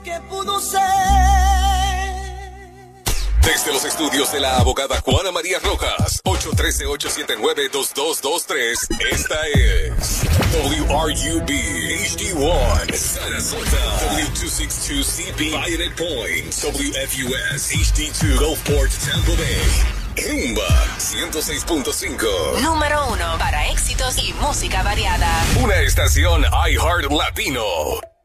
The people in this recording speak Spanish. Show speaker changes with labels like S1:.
S1: que pudo ser.
S2: Desde los estudios de la abogada Juana María Rojas, 813-879-2223, esta es WRUB HD1, Sarasota, W262CP, Violet Point, WFUS HD2, Gulfport, Tampa Bay. Rumba 106.5.
S3: Número 1 para éxitos y música variada.
S2: Una estación iHeart Latino.